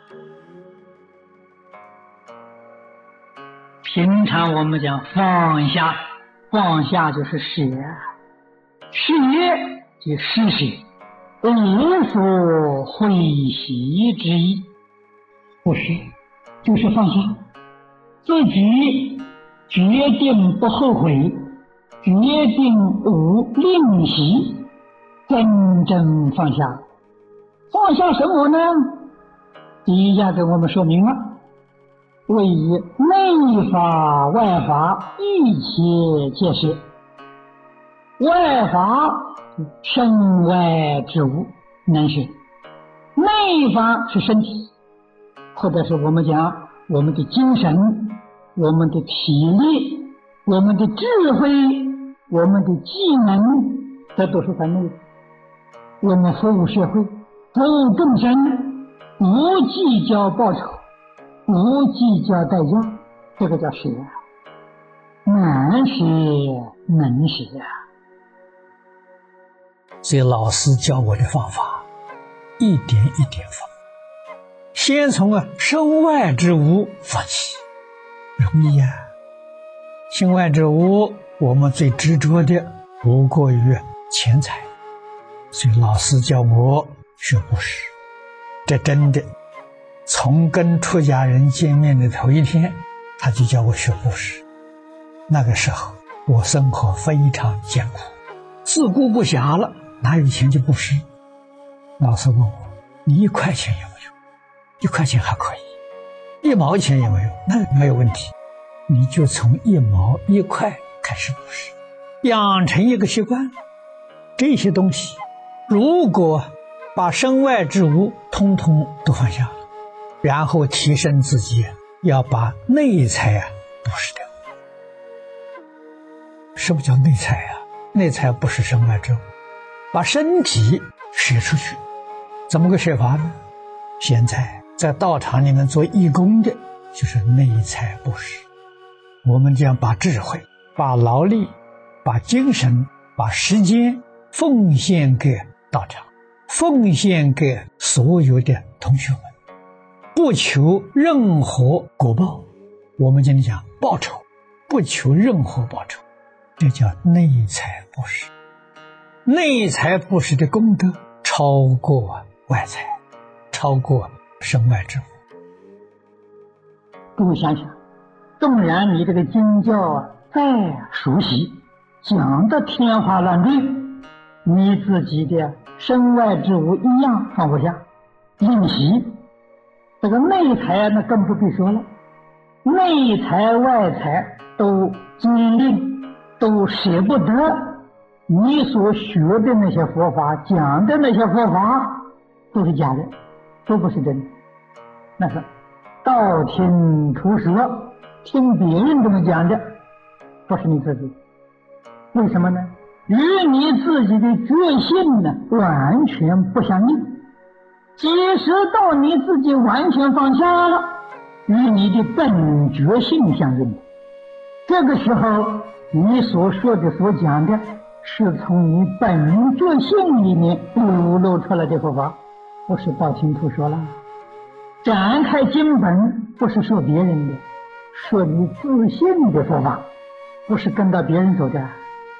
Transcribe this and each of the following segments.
平常我们讲放下，放下就是舍，舍即施舍，无所悔惜之意。不是，就是放下，自己决定不后悔，决定无吝惜，真正放下。放下什么呢？第一下给我们说明了，为内法外法一切皆舍。外法身外之物能舍，内法是身体，或者是我们讲我们的精神，我们的体力，我们的智慧，我们的技能，这都是在内。我们服务社会，服务众生，无计较报酬，无计较代价，这个叫舍。难舍能舍啊！ 所以老师教我的方法，一点一点放。先从身外之物放弃，容易啊。身外之物，我们最执着的不过于钱财，所以老师教我学布施。这真的，从跟出家人见面的头一天，他就教我学布施。那个时候我生活非常艰苦，自顾不暇了，哪有钱去布施？老师问我，你1块钱有没有？1块钱还可以，1毛钱有没有？那没有问题，你就从1毛1块开始布施，养成一个习惯。这些东西如果把身外之物通通都放下了，然后提升自己，要把内财布施掉。什么叫内财啊？内财不是身外之物，把身体舍出去。怎么个舍法呢？现在道场里面做义工的，就是内财布施。我们将把智慧、把劳力、把精神、把时间奉献给道场，奉献给所有的同学们，不求任何果报。我们今天讲报酬，不求任何报酬，这叫内财布施。内财布施的功德超过外财，超过身外之物。 各位想想，纵然你这个经教再熟悉，讲得天花乱坠，你自己的身外之物一样放不下，吝惜。这个内财那更不必说了，内财外财都坚定，都舍不得。你所学的那些佛法，讲的那些佛法都是假的，都不是真的，那是道听途说，听别人这么讲的，不是你自己。为什么呢？与你自己的觉性呢完全不相应。即使到你自己完全放下了，与你的本觉性相应。这个时候你所说的所讲的是从你本觉性里面流露出来的佛法，不是道听途说了。展开经本不是说别人的，说你自信的佛法，不是跟到别人走的。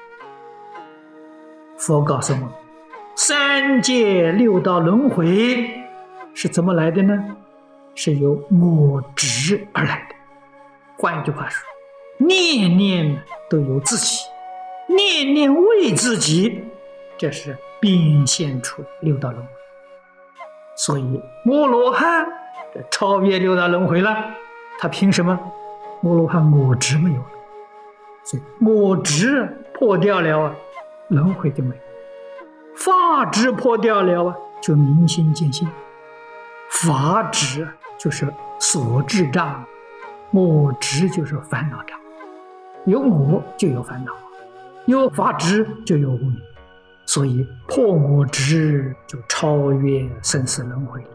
佛告诉我们，3界6道轮回是怎么来的呢？是由我执而来的。换一句话说，念念都有自己，念念为自己，这是变现出6道轮回。所以摩罗汉超越6道轮回了，他凭什么？摩罗汉我执没有了，所以我执破掉了轮回就没有。法执破掉了就明心见性。法执就是所知障，我执就是烦恼障。有我就有烦恼，有法执就有无明，所以破我执就超越生死轮回了。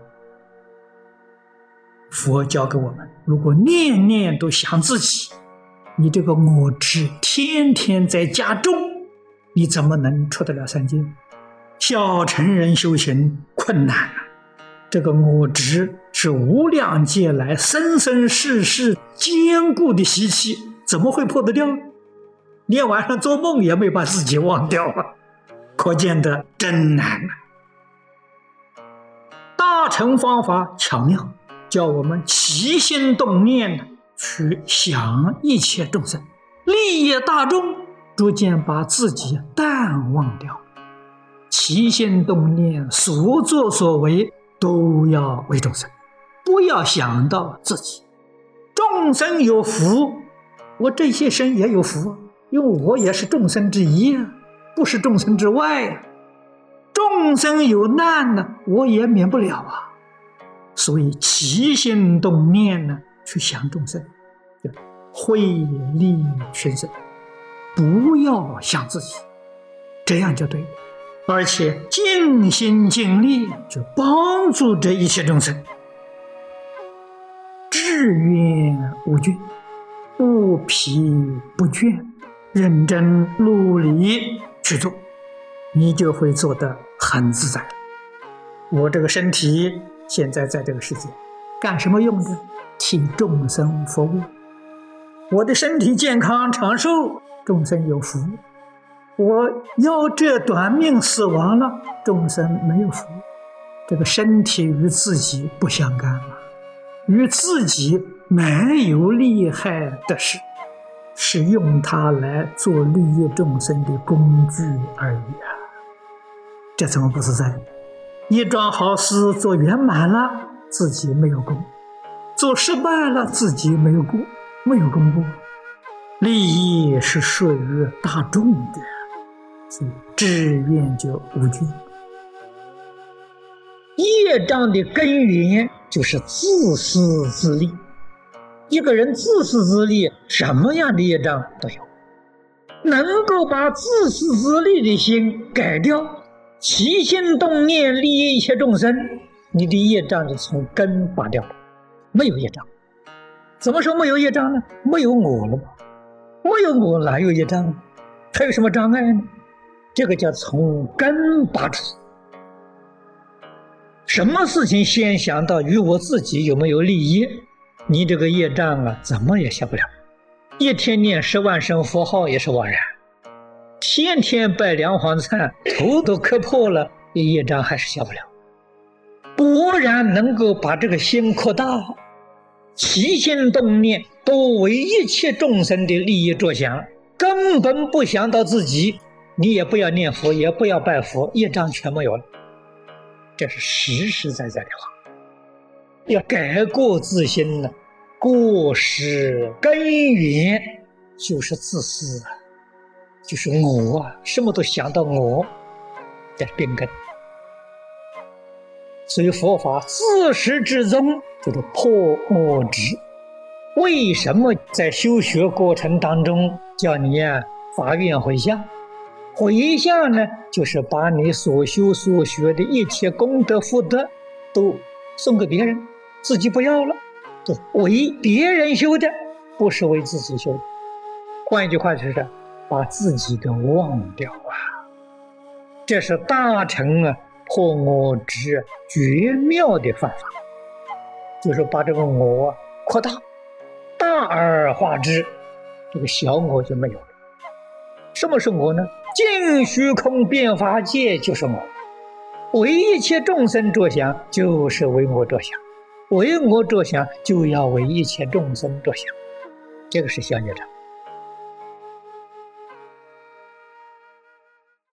佛教给我们，如果念念都想自己，你这个我执天天在加重，你怎么能出得了三界？小乘人修行困难这个我执是无量劫来生生世世坚固的习气，怎么会破得掉？连晚上做梦也没把自己忘掉啊！可见得真难啊！大乘方法巧妙，叫我们起心动念去想一切众生，利益大众，逐渐把自己淡忘掉。起心动念，所作所为都要为众生，不要想到自己。众生有福，我这些生也有福，因为我也是众生之一啊，不是众生之外啊。众生有难呢，我也免不了啊。所以起心动念呢，去想众生，惠利群生，不要想自己，这样就对了。而且尽心尽力去帮助这一切众生，志愿无倦，不疲不倦，认真努力去做，你就会做得很自在。我这个身体现在在这个世界干什么用的？替众生服务。我的身体健康长寿，众生有福。我夭折短命死亡了，众生没有福。这个身体与自己不相干嘛，与自己没有利害的事，是用它来做利益众生的工具而已啊！这怎么不自在？一桩好事做圆满了，自己没有功；做失败了，自己没有功，没有功过。利益是属于大众的，所以志愿就无倦。业障的根源就是自私自利。一个人自私自利，什么样的业障都有。能够把自私自利的心改掉，起心动念利益一切众生，你的业障就从根拔掉了，没有业障。怎么说没有业障呢？没有我了嘛，没有我哪有业障呢？还有什么障碍呢？这个叫从根拔除。什么事情先想到与我自己有没有利益，你这个业障啊，怎么也消不了。一天念10万声佛号也是枉然，天天拜梁皇忏，头都磕破了，业障还是消不了。果然能够把这个心扩大，起心动念都为一切众生的利益着想，根本不想到自己，你也不要念佛，也不要拜佛，业障全没有了。这是实实在在的话，要改过自新呢。过失根源就是自私啊，就是我啊，什么都想到我的病根。所以佛法自始至终就是破我执。为什么在修学过程当中叫你发愿回向？回向呢，就是把你所修所学的一切功德福德都送给别人，自己不要了，就为别人修的，不是为自己修的。换一句话就是把自己给忘掉啊！这是大乘破我执绝妙的方法，就是把这个我扩大，大而化之，这个小我就没有了。什么是我呢？尽虚空遍法界就是我，为一切众生着想就是为我着想，为我着想就要为一切众生着想，这个是小业障。